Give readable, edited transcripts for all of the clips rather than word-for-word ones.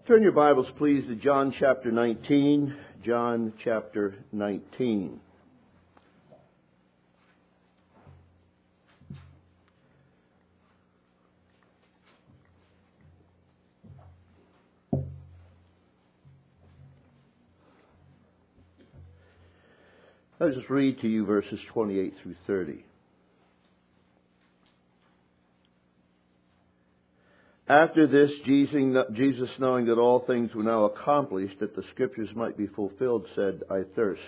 Turn your Bibles, please, to John chapter 19. John chapter 19. I'll just read to you verses 28 through 30. After this, Jesus, knowing that all things were now accomplished, that the Scriptures might be fulfilled, said, I thirst.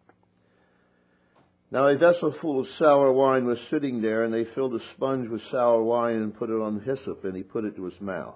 Now a vessel full of sour wine was sitting there, and they filled a sponge with sour wine and put it on hyssop, and he put it to his mouth.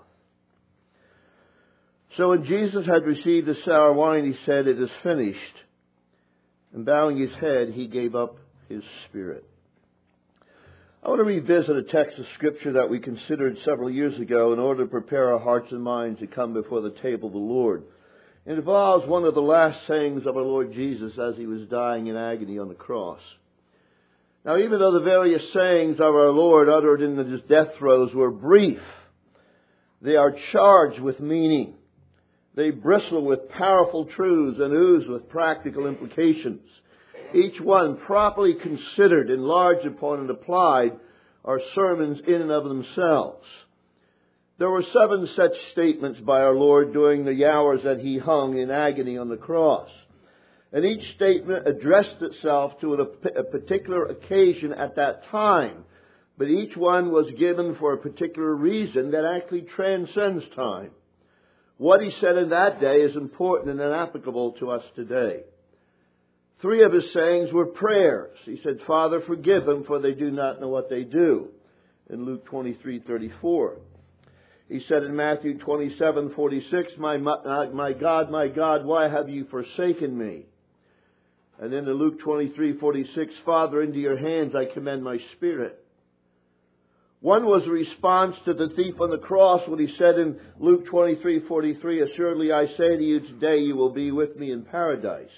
So when Jesus had received the sour wine, he said, It is finished. And bowing his head, he gave up his spirit. I want to revisit a text of Scripture that we considered several years ago in order to prepare our hearts and minds to come before the table of the Lord. It involves one of the last sayings of our Lord Jesus as he was dying in agony on the cross. Now, even though the various sayings of our Lord uttered in his death throes were brief, they are charged with meaning. They bristle with powerful truths and ooze with practical implications. Each one properly considered, enlarged upon, and applied are sermons in and of themselves. There were 7 such statements by our Lord during the hours that he hung in agony on the cross. And each statement addressed itself to a particular occasion at that time. But each one was given for a particular reason that actually transcends time. What he said in that day is important and applicable to us today. 3 of his sayings were prayers. He said, Father, forgive them, for they do not know what they do, in Luke 23:34. He said in Matthew 27:46, My God, why have you forsaken me? And then in Luke 23:46, Father, into your hands I commend my spirit. One was a response to the thief on the cross when he said in Luke 23:43, Assuredly I say to you, today you will be with me in paradise.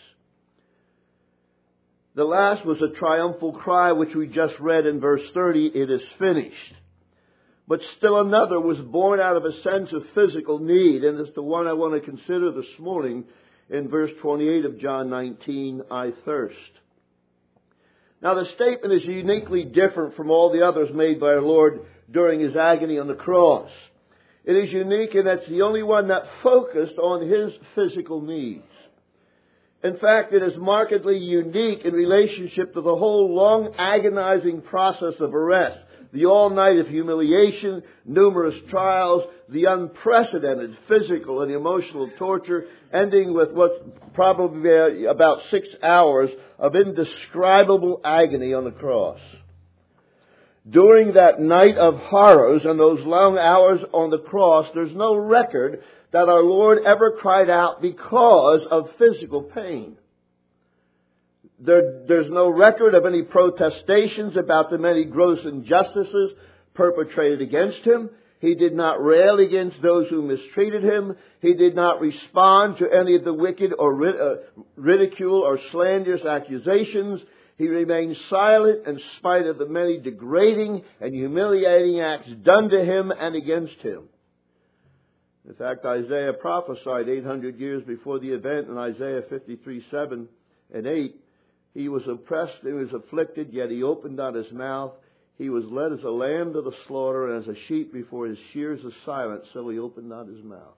The last was a triumphal cry which we just read in verse 30, It is finished. But still another was born out of a sense of physical need, and it's the one I want to consider this morning in verse 28 of John 19, I thirst. Now the statement is uniquely different from all the others made by our Lord during his agony on the cross. It is unique in that it's the only one that focused on his physical needs. In fact, it is markedly unique in relationship to the whole long agonizing process of arrest, the all night of humiliation, numerous trials, the unprecedented physical and emotional torture, ending with what's probably about 6 hours of indescribable agony on the cross. During that night of horrors and those long hours on the cross, there's no record that our Lord ever cried out because of physical pain. There's no record of any protestations about the many gross injustices perpetrated against him. He did not rail against those who mistreated him. He did not respond to any of the wicked or ridicule or slanderous accusations. He remained silent in spite of the many degrading and humiliating acts done to him and against him. In fact, Isaiah prophesied 800 years before the event in Isaiah 53:7 and 8. He was oppressed, he was afflicted, yet he opened not his mouth. He was led as a lamb to the slaughter, and as a sheep before his shears is silent, so he opened not his mouth.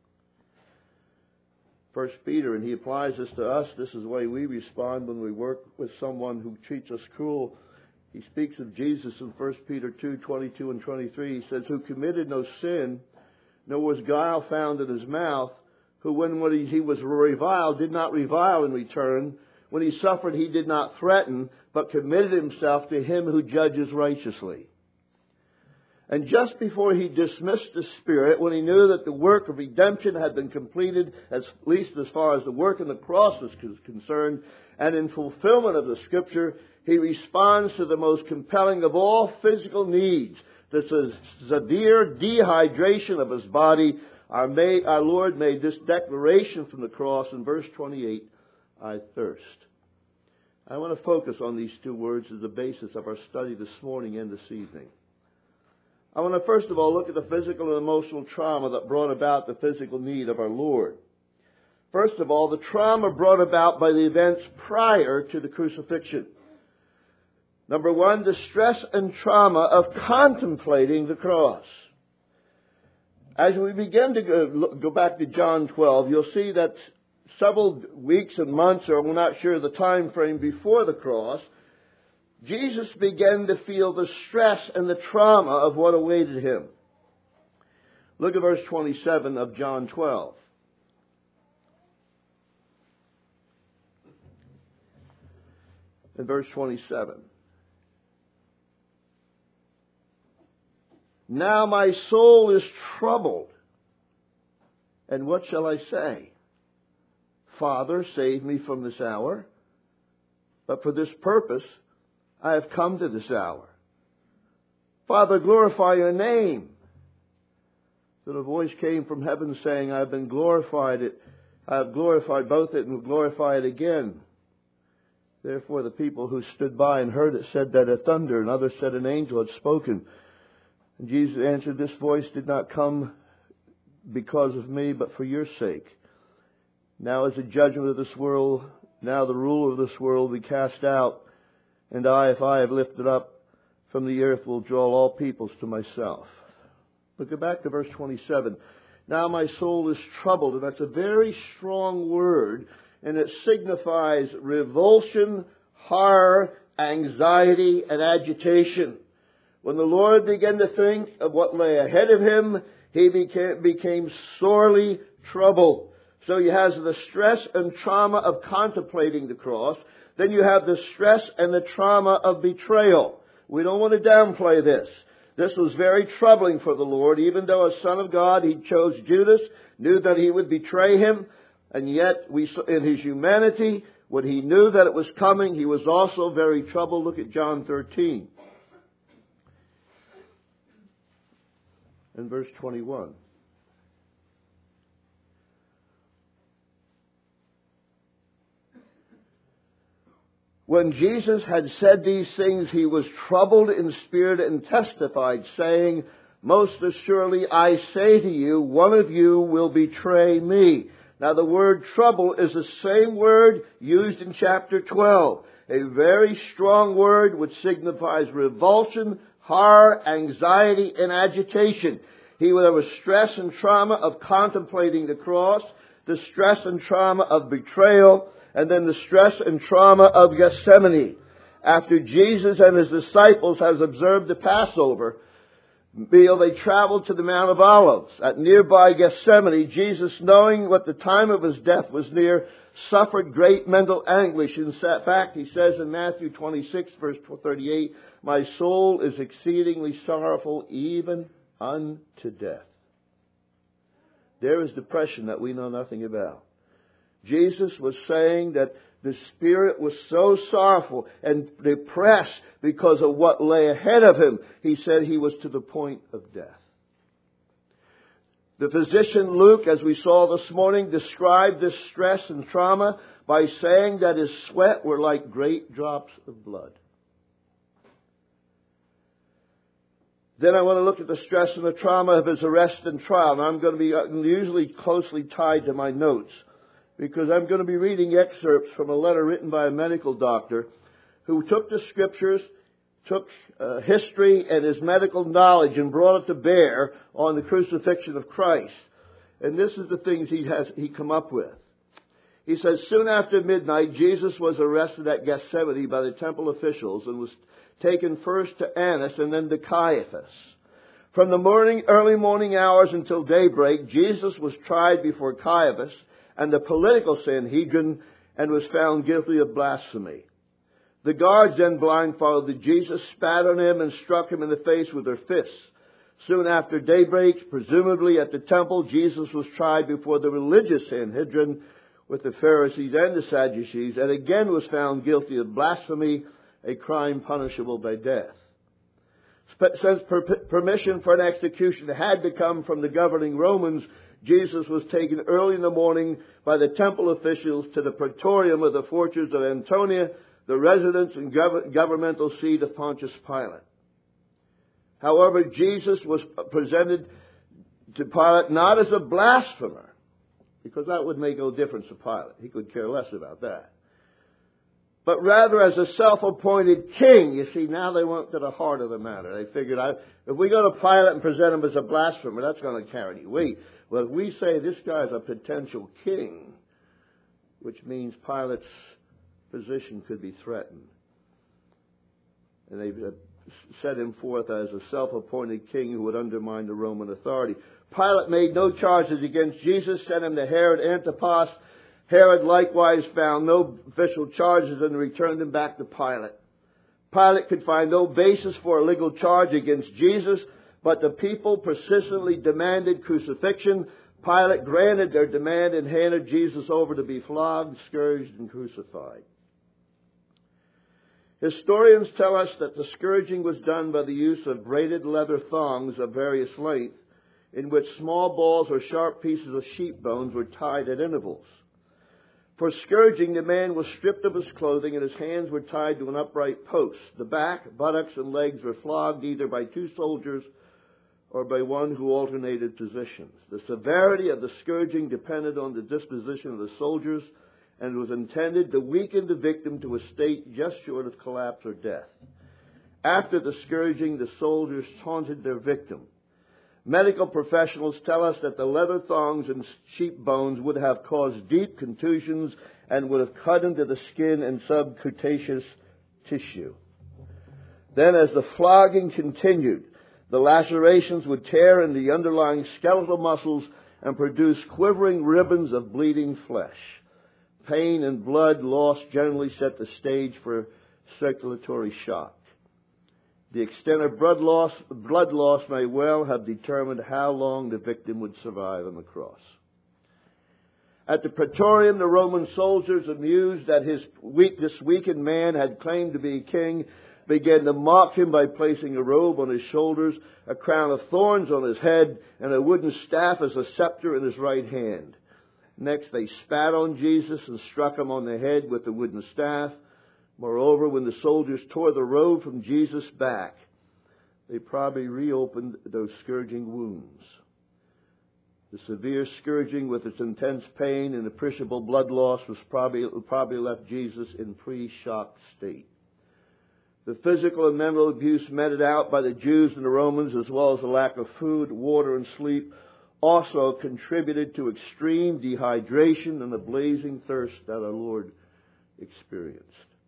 1 Peter, and he applies this to us. This is the way we respond when we work with someone who treats us cruel. He speaks of Jesus in 1 Peter 2:22 and 23. He says, Who committed no sin, nor was guile found in his mouth, who when he was reviled did not revile in return. When he suffered, he did not threaten, but committed himself to him who judges righteously. And just before he dismissed the Spirit, when he knew that the work of redemption had been completed, at least as far as the work on the cross was concerned, and in fulfillment of the Scripture, he responds to the most compelling of all physical needs, the severe dehydration of his body. Our Lord made this declaration from the cross in verse 28, I thirst. I want to focus on these 2 words as the basis of our study this morning and this evening. I want to first of all look at the physical and emotional trauma that brought about the physical need of our Lord. First of all, the trauma brought about by the events prior to the crucifixion. Number one, the stress and trauma of contemplating the cross. As we begin to go back to John 12, you'll see that several weeks and months, or we're not sure the time frame before the cross, Jesus began to feel the stress and the trauma of what awaited him. Look at verse 27 of John 12. In verse 27. Now my soul is troubled. And what shall I say? Father, save me from this hour. But for this purpose I have come to this hour. Father, glorify your name. Then a voice came from heaven saying, I have been glorified. I have glorified both it and will glorify it again. Therefore the people who stood by and heard it said that a thunder, and others said an angel had spoken. And Jesus answered, this voice did not come because of me, but for your sake. Now is the judgment of this world, now the ruler of this world will be cast out. And I, if I have lifted up from the earth, will draw all peoples to myself. But go back to verse 27. Now my soul is troubled. And that's a very strong word. And it signifies revulsion, horror, anxiety, and agitation. When the Lord began to think of what lay ahead of him, he became sorely troubled. So he has the stress and trauma of contemplating the cross. Then you have the stress and the trauma of betrayal. We don't want to downplay this. This was very troubling for the Lord. Even though as Son of God, he chose Judas, knew that he would betray him. And yet, in his humanity, when he knew that it was coming, he was also very troubled. Look at John 13. And verse 21. When Jesus had said these things, he was troubled in spirit and testified, saying, most assuredly I say to you, one of you will betray me. Now the word trouble is the same word used in chapter 12. A very strong word which signifies revulsion, horror, anxiety, and agitation. He would have a stress and trauma of contemplating the cross, the stress and trauma of betrayal, and then the stress and trauma of Gethsemane. After Jesus and his disciples has observed the Passover meal, they traveled to the Mount of Olives. At nearby Gethsemane, Jesus, knowing what the time of his death was near, suffered great mental anguish. In fact, he says in Matthew 26, verse 38, my soul is exceedingly sorrowful, even unto death. There is depression that we know nothing about. Jesus was saying that the Spirit was so sorrowful and depressed because of what lay ahead of him. He said he was to the point of death. The physician Luke, as we saw this morning, described this stress and trauma by saying that his sweat were like great drops of blood. Then I want to look at the stress and the trauma of his arrest and trial. Now I'm going to be unusually closely tied to my notes, because I'm going to be reading excerpts from a letter written by a medical doctor who took the Scriptures, took history and his medical knowledge and brought it to bear on the crucifixion of Christ. And this is the things he come up with. He says, soon after midnight, Jesus was arrested at Gethsemane by the temple officials and was taken first to Annas and then to Caiaphas. From the early morning hours until daybreak, Jesus was tried before Caiaphas and the political Sanhedrin, and was found guilty of blasphemy. The guards then blindfolded Jesus, spat on him, and struck him in the face with their fists. Soon after daybreak, presumably at the temple, Jesus was tried before the religious Sanhedrin with the Pharisees and the Sadducees, and again was found guilty of blasphemy, a crime punishable by death. Since permission for an execution had to come from the governing Romans, Jesus was taken early in the morning by the temple officials to the praetorium of the fortress of Antonia, the residence and governmental seat of Pontius Pilate. However, Jesus was presented to Pilate not as a blasphemer, because that would make no difference to Pilate. He could care less about that. But rather as a self-appointed king. You see, now they went to the heart of the matter. They figured out, if we go to Pilate and present him as a blasphemer, that's going to carry any weight. Well, if we say this guy's a potential king, which means Pilate's position could be threatened. And they set him forth as a self-appointed king who would undermine the Roman authority. Pilate made no charges against Jesus, sent him to Herod Antipas. Herod likewise found no official charges and returned him back to Pilate. Pilate could find no basis for a legal charge against Jesus, but the people persistently demanded crucifixion. Pilate granted their demand and handed Jesus over to be flogged, scourged, and crucified. Historians tell us that the scourging was done by the use of braided leather thongs of various lengths, in which small balls or sharp pieces of sheep bones were tied at intervals. For scourging, the man was stripped of his clothing and his hands were tied to an upright post. The back, buttocks, and legs were flogged either by two soldiers or by one who alternated positions. The severity of the scourging depended on the disposition of the soldiers and was intended to weaken the victim to a state just short of collapse or death. After the scourging, the soldiers taunted their victim. Medical professionals tell us that the leather thongs and sheep bones would have caused deep contusions and would have cut into the skin and subcutaneous tissue. Then, as the flogging continued, the lacerations would tear in the underlying skeletal muscles and produce quivering ribbons of bleeding flesh. Pain and blood loss generally set the stage for circulatory shock. The extent of blood loss may well have determined how long the victim would survive on the cross. At the Praetorium, the Roman soldiers, amused that this weakened man had claimed to be king, began to mock him by placing a robe on his shoulders, a crown of thorns on his head, and a wooden staff as a scepter in his right hand. Next, they spat on Jesus and struck him on the head with the wooden staff. Moreover, when the soldiers tore the robe from Jesus' back, they probably reopened those scourging wounds. The severe scourging with its intense pain and appreciable blood loss was probably left Jesus in pre-shock state. The physical and mental abuse meted out by the Jews and the Romans, as well as the lack of food, water, and sleep, also contributed to extreme dehydration and the blazing thirst that our Lord experienced.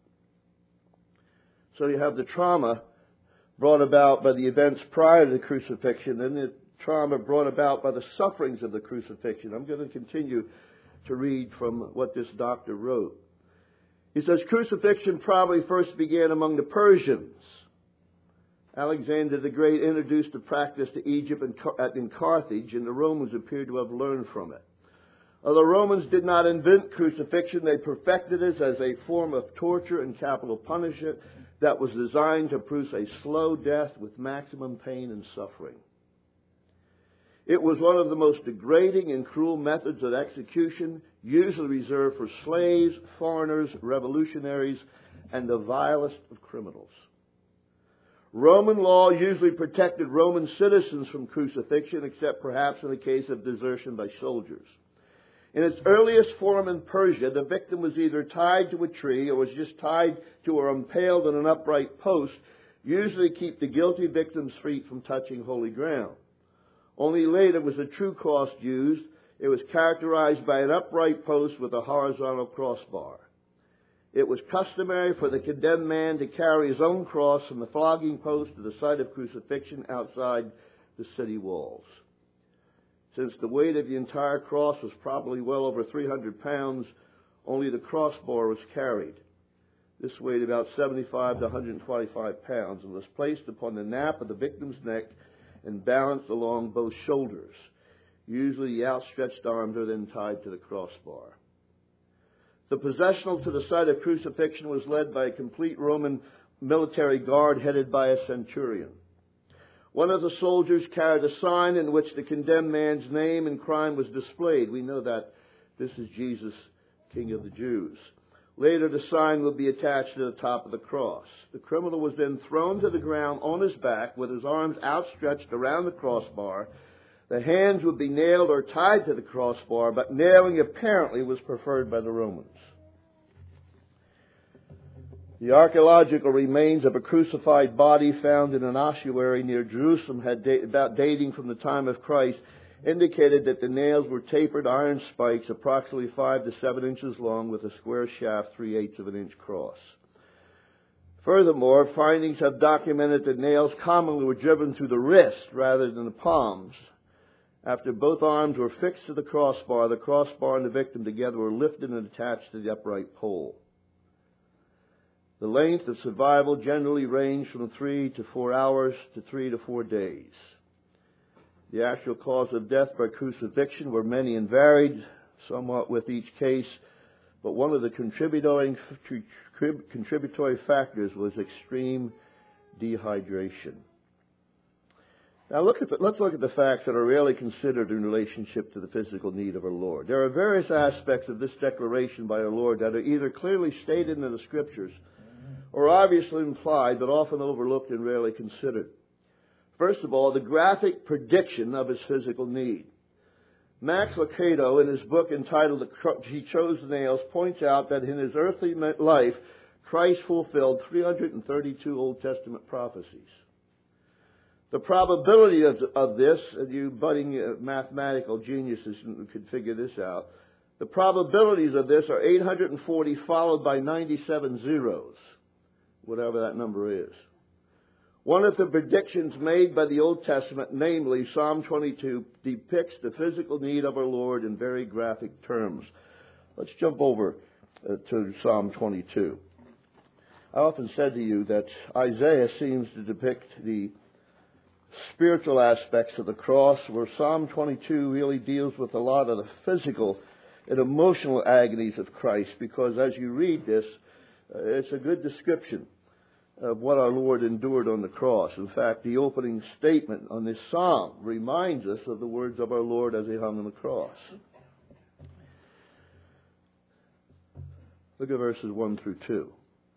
So you have the trauma brought about by the events prior to the crucifixion and the trauma brought about by the sufferings of the crucifixion. I'm going to continue to read from what this doctor wrote. He says, crucifixion probably first began among the Persians. Alexander the Great introduced the practice to Egypt and Carthage, and the Romans appear to have learned from it. Although Romans did not invent crucifixion, they perfected it as a form of torture and capital punishment that was designed to produce a slow death with maximum pain and suffering. It was one of the most degrading and cruel methods of execution, usually reserved for slaves, foreigners, revolutionaries, and the vilest of criminals. Roman law usually protected Roman citizens from crucifixion, except perhaps in the case of desertion by soldiers. In its earliest form in Persia, the victim was either tied to a tree or was just tied to or impaled on an upright post, usually to keep the guilty victim's feet from touching holy ground. Only later was a true cross used. It was characterized by an upright post with a horizontal crossbar. It was customary for the condemned man to carry his own cross from the flogging post to the site of crucifixion outside the city walls. Since the weight of the entire cross was probably well over 300 pounds, only the crossbar was carried. This weighed about 75 to 125 pounds and was placed upon the nape of the victim's neck and balanced along both shoulders. Usually the outstretched arms are then tied to the crossbar. The processional to the site of crucifixion was led by a complete Roman military guard headed by a centurion. One of the soldiers carried a sign in which the condemned man's name and crime was displayed. We know that this is Jesus, King of the Jews. Later, the sign would be attached to the top of the cross. The criminal was then thrown to the ground on his back with his arms outstretched around the crossbar. The hands would be nailed or tied to the crossbar, but nailing apparently was preferred by the Romans. The archaeological remains of a crucified body found in an ossuary near Jerusalem, dating from the time of Christ, indicated that the nails were tapered iron spikes approximately 5 to 7 inches long with a square shaft 3/8 of an inch cross. Furthermore, findings have documented that nails commonly were driven through the wrist rather than the palms. After both arms were fixed to the crossbar and the victim together were lifted and attached to the upright pole. The length of survival generally ranged from 3 to 4 hours to 3 to 4 days. The actual cause of death by crucifixion were many and varied, somewhat with each case, but one of the contributory factors was extreme dehydration. Now let's look at the facts that are rarely considered in relationship to the physical need of our Lord. There are various aspects of this declaration by our Lord that are either clearly stated in the Scriptures or obviously implied, but often overlooked and rarely considered. First of all, the graphic prediction of his physical need. Max Lucado, in his book entitled He Chose the Nails, points out that in his earthly life, Christ fulfilled 332 Old Testament prophecies. The probability of this, and you budding mathematical geniuses could figure this out, the probabilities of this are 840 followed by 97 zeros, whatever that number is. One of the predictions made by the Old Testament, namely Psalm 22, depicts the physical need of our Lord in very graphic terms. Let's jump over to Psalm 22. I often said to you that Isaiah seems to depict the spiritual aspects of the cross, where Psalm 22 really deals with a lot of the physical and emotional agonies of Christ, because as you read this, it's a good description of what our Lord endured on the cross. In fact, the opening statement on this psalm reminds us of the words of our Lord as he hung on the cross. Look at verses 1 through 2.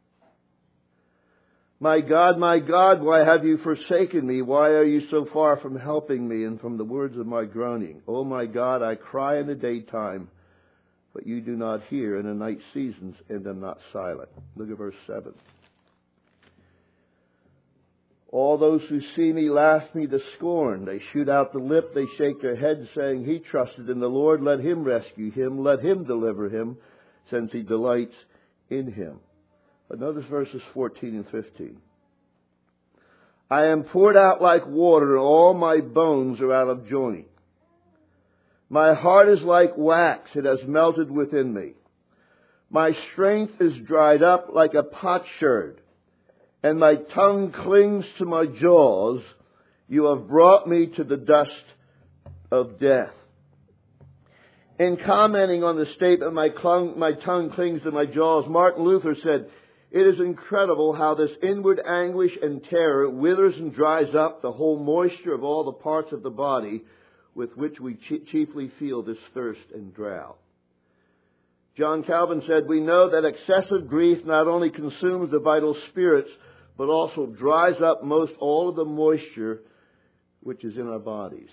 My God, why have you forsaken me? Why are you so far from helping me and from the words of my groaning? Oh my God, I cry in the daytime, but you do not hear, in the night seasons, and am not silent. Look at verse 7. All those who see me laugh me to scorn. They shoot out the lip, they shake their heads, saying, He trusted in the Lord, let him rescue him, let him deliver him, since he delights in him. But notice verses 14 and 15. I am poured out like water, and all my bones are out of joint. My heart is like wax, it has melted within me. My strength is dried up like a potsherd, and my tongue clings to my jaws. You have brought me to the dust of death. In commenting on the statement, my tongue clings to my jaws, Martin Luther said, it is incredible how this inward anguish and terror withers and dries up the whole moisture of all the parts of the body with which we chiefly feel this thirst and drought. John Calvin said, we know that excessive grief not only consumes the vital spirits, but also dries up most all of the moisture which is in our bodies.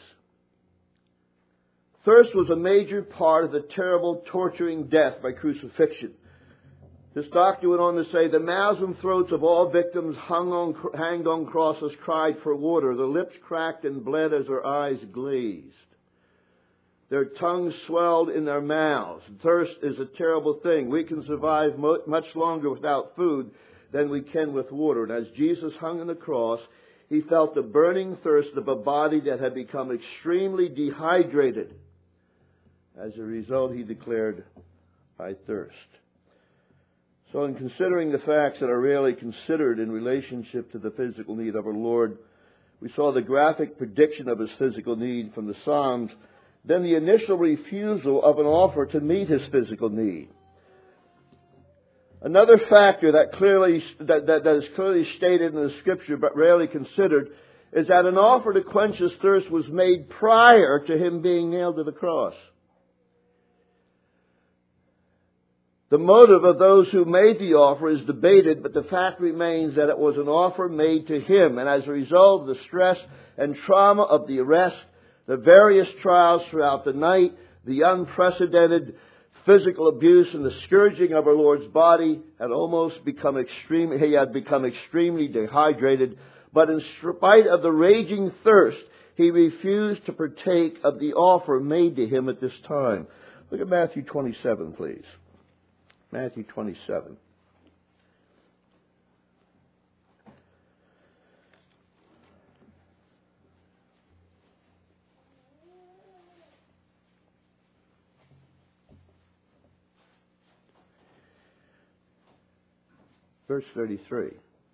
Thirst was a major part of the terrible, torturing death by crucifixion. This doctor went on to say, the mouths and throats of all victims hanged on crosses cried for water. Their lips cracked and bled as their eyes glazed. Their tongues swelled in their mouths. Thirst is a terrible thing. We can survive much longer without food than we can with water. And as Jesus hung on the cross, he felt the burning thirst of a body that had become extremely dehydrated. As a result, he declared, I thirst. So in considering the facts that are rarely considered in relationship to the physical need of our Lord, we saw the graphic prediction of his physical need from the Psalms, then the initial refusal of an offer to meet his physical need. Another factor that is clearly stated in the Scripture but rarely considered is that an offer to quench his thirst was made prior to him being nailed to the cross. The motive of those who made the offer is debated, but the fact remains that it was an offer made to him. And as a result of the stress and trauma of the arrest, the various trials throughout the night, the unprecedented physical abuse and the scourging of our Lord's body had become extremely dehydrated. But in spite of the raging thirst, he refused to partake of the offer made to him at this time. Look at Matthew 27, please. Matthew 27. Verse 33.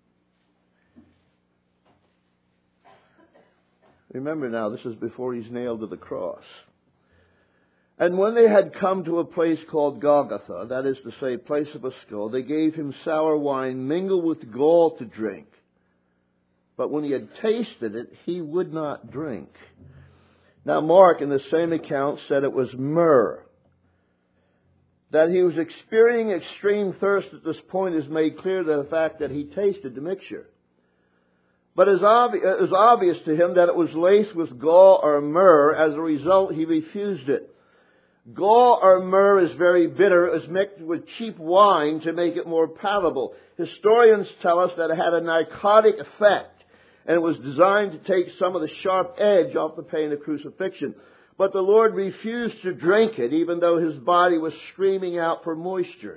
Remember now, this is before he's nailed to the cross. And when they had come to a place called Golgotha, that is to say, place of a skull, they gave him sour wine mingled with gall to drink. But when he had tasted it, he would not drink. Now Mark, in the same account, said it was myrrh. That he was experiencing extreme thirst at this point is made clear by the fact that he tasted the mixture. But it was obvious to him that it was laced with gall or myrrh. As a result, he refused it. Gall or myrrh is very bitter. It was mixed with cheap wine to make it more palatable. Historians tell us that it had a narcotic effect, and it was designed to take some of the sharp edge off the pain of crucifixion. But the Lord refused to drink it, even though his body was screaming out for moisture.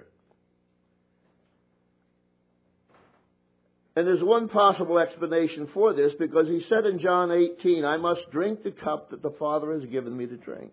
And there's one possible explanation for this, because he said in John 18, I must drink the cup that the Father has given me to drink.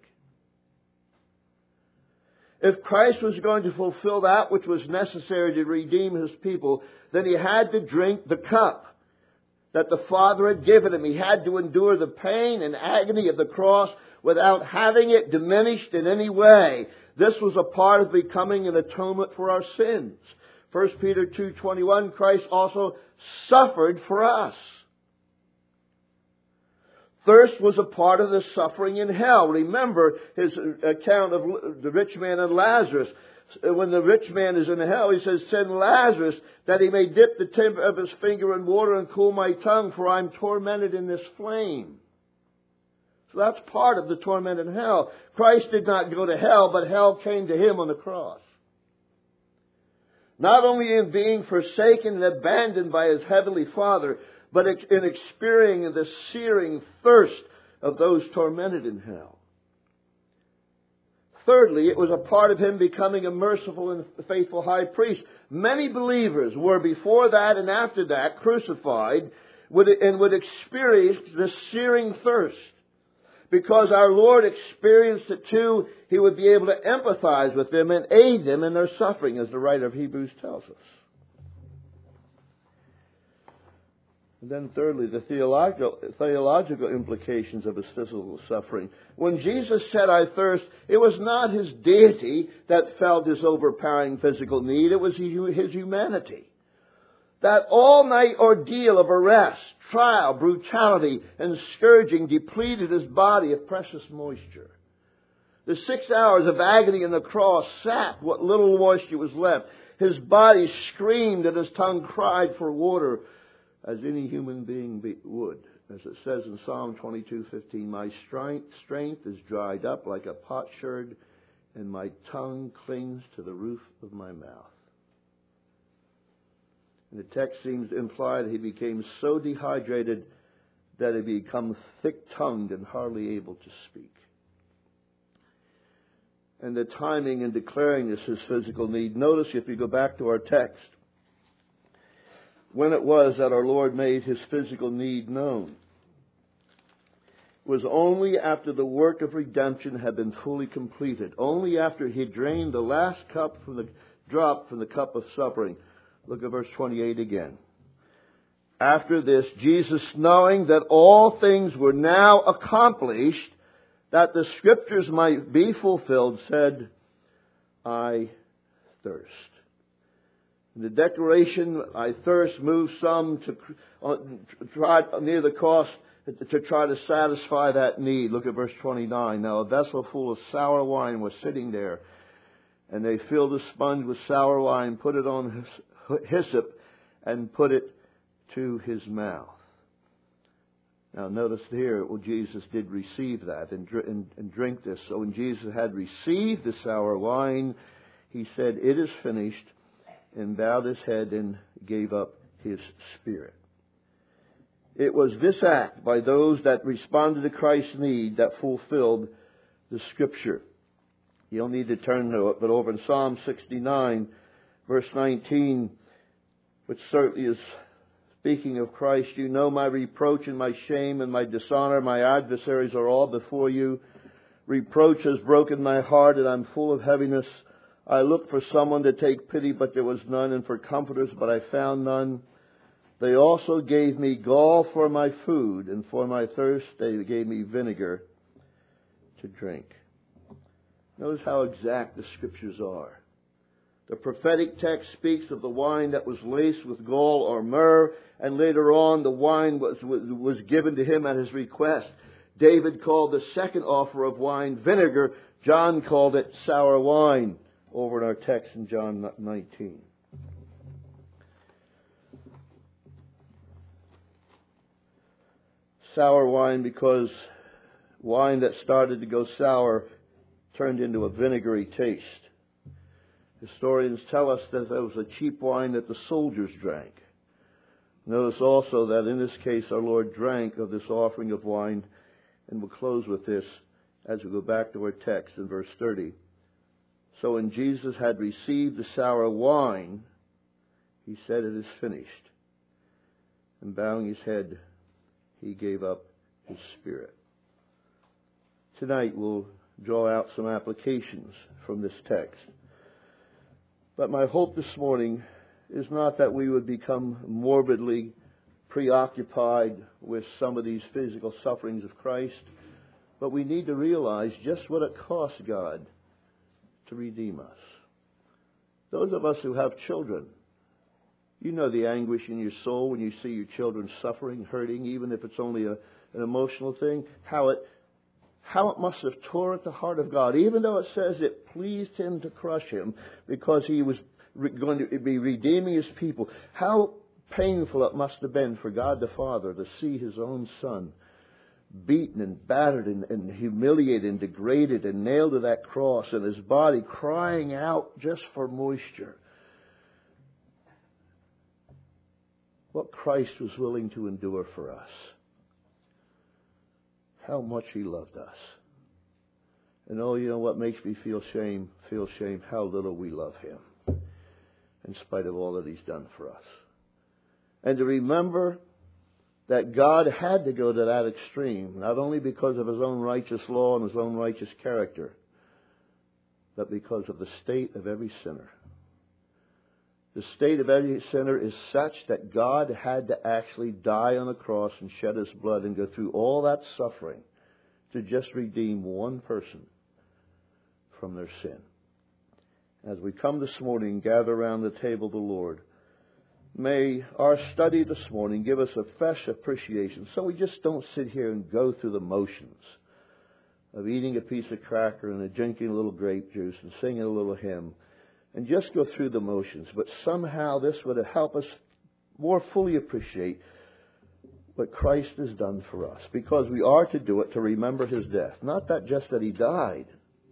If Christ was going to fulfill that which was necessary to redeem his people, then he had to drink the cup that the Father had given him. He had to endure the pain and agony of the cross without having it diminished in any way. This was a part of becoming an atonement for our sins. 1 Peter 2:21, Christ also suffered for us. Thirst was a part of the suffering in hell. Remember his account of the rich man and Lazarus. When the rich man is in hell, he says, send Lazarus that he may dip the tip of his finger in water and cool my tongue, for I'm tormented in this flame. So that's part of the torment in hell. Christ did not go to hell, but hell came to him on the cross. Not only in being forsaken and abandoned by his heavenly Father, but in experiencing the searing thirst of those tormented in hell. Thirdly, it was a part of him becoming a merciful and faithful high priest. Many believers were before that and after that crucified would experience the searing thirst. Because our Lord experienced it too, he would be able to empathize with them and aid them in their suffering, as the writer of Hebrews tells us. And then thirdly, the theological implications of his physical suffering. When Jesus said, I thirst, it was not his deity that felt his overpowering physical need. It was his humanity. That all-night ordeal of arrest, trial, brutality, and scourging depleted his body of precious moisture. The 6 hours of agony on the cross sapped what little moisture was left. His body screamed and his tongue cried for water, as any human being would. As it says in Psalm 22:15, my strength is dried up like a potsherd, and my tongue clings to the roof of my mouth. And the text seems to imply that he became so dehydrated that he became thick-tongued and hardly able to speak. And the timing in declaring this his physical need. Notice, if you go back to our text, when it was that our Lord made his physical need known. It was only after the work of redemption had been fully completed. Only after he drained the last drop from the cup of suffering. Look at verse 28 again. After this, Jesus, knowing that all things were now accomplished, that the Scriptures might be fulfilled, said, I thirst. The declaration, I thirst, moved some to try near the cross to try to satisfy that need. Look at verse 29. Now a vessel full of sour wine was sitting there, And they filled a sponge with sour wine, put it on hyssop, and put it to his mouth. Now notice here, well, Jesus did receive that and drink this. So when Jesus had received the sour wine, he said, "It is finished," and bowed his head and gave up his spirit. It was this act by those that responded to Christ's need that fulfilled the Scripture. You don't need to turn to it, but over in Psalm 69, verse 19, which certainly is speaking of Christ, "You know my reproach and my shame and my dishonor. My adversaries are all before you. Reproach has broken my heart, and I'm full of heaviness. I looked for someone to take pity, but there was none, and for comforters, but I found none. They also gave me gall for my food, and for my thirst they gave me vinegar to drink." Notice how exact the Scriptures are. The prophetic text speaks of the wine that was laced with gall or myrrh, and later on the wine was given to him at his request. David called the second offer of wine vinegar. John called it sour wine, over in our text in John 19. Sour wine because wine that started to go sour turned into a vinegary taste. Historians tell us that it was a cheap wine that the soldiers drank. Notice also that in this case our Lord drank of this offering of wine, and we'll close with this as we go back to our text in verse 30. "So when Jesus had received the sour wine, he said, 'It is finished.' And bowing his head, he gave up his spirit." Tonight we'll draw out some applications from this text. But my hope this morning is not that we would become morbidly preoccupied with some of these physical sufferings of Christ, but we need to realize just what it costs God to redeem us. Those of us who have children, you know the anguish in your soul when you see your children suffering, hurting, even if it's only an emotional thing, how it must have tore at the heart of God, even though it says it pleased him to crush him because he was going to be redeeming his people. How painful it must have been for God the Father to see his own Son beaten and battered and humiliated and degraded and nailed to that cross, and his body crying out just for moisture. What Christ was willing to endure for us. How much he loved us. And oh, you know what makes me feel shame? How little we love him, in spite of all that he's done for us. And to remember that God had to go to that extreme, not only because of his own righteous law and his own righteous character, but because of the state of every sinner. The state of every sinner is such that God had to actually die on the cross and shed his blood and go through all that suffering to just redeem one person from their sin. As we come this morning and gather around the table of the Lord, may our study this morning give us a fresh appreciation so we just don't sit here and go through the motions of eating a piece of cracker and drinking a little grape juice and singing a little hymn and just go through the motions. But somehow this would help us more fully appreciate what Christ has done for us, because we are to do it to remember his death. Not that just that he died,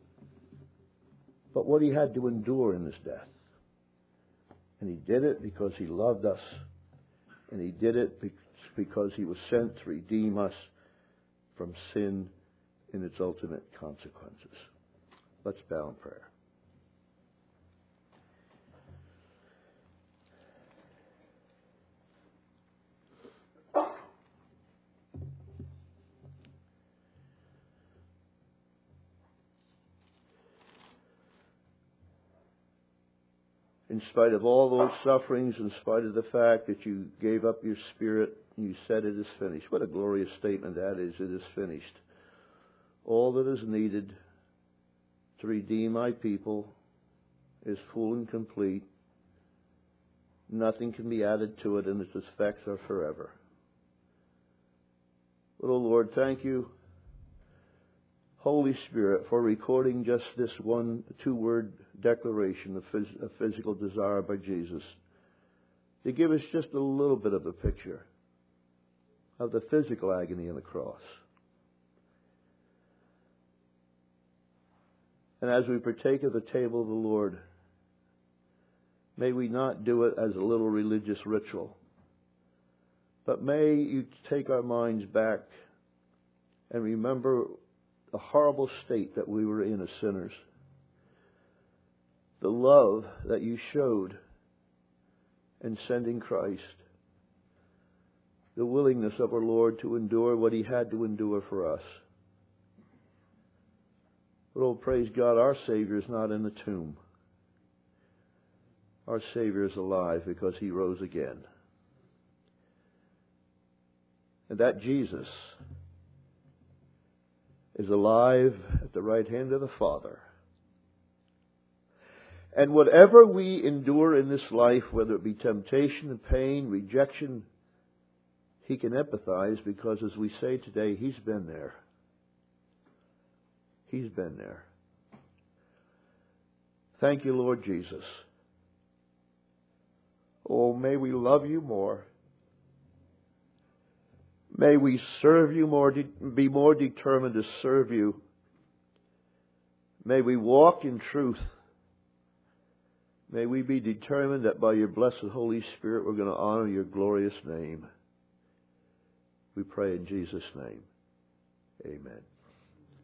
but what he had to endure in his death. And he did it because he loved us. And he did it because he was sent to redeem us from sin in its ultimate consequences. Let's bow in prayer. In spite of all those sufferings, in spite of the fact that you gave up your spirit and you said it is finished. What a glorious statement that is. It is finished. All that is needed to redeem my people is full and complete. Nothing can be added to it, and its effects are forever. But, oh Lord, thank you. Holy Spirit, for recording just this two-word declaration of physical desire by Jesus, to give us just a little bit of a picture of the physical agony on the cross. And as we partake of the table of the Lord, may we not do it as a little religious ritual, but may you take our minds back and remember the horrible state that we were in as sinners, the love that you showed in sending Christ, the willingness of our Lord to endure what He had to endure for us. But oh, praise God, our Savior is not in the tomb. Our Savior is alive because He rose again. And that Jesus is alive at the right hand of the Father. And whatever we endure in this life, whether it be temptation and pain, rejection, He can empathize because, as we say today, He's been there. He's been there. Thank you, Lord Jesus. Oh, may we love you more. May we serve you more, be more determined to serve you. May we walk in truth. May we be determined that by your blessed Holy Spirit we're going to honor your glorious name. We pray in Jesus' name. Amen.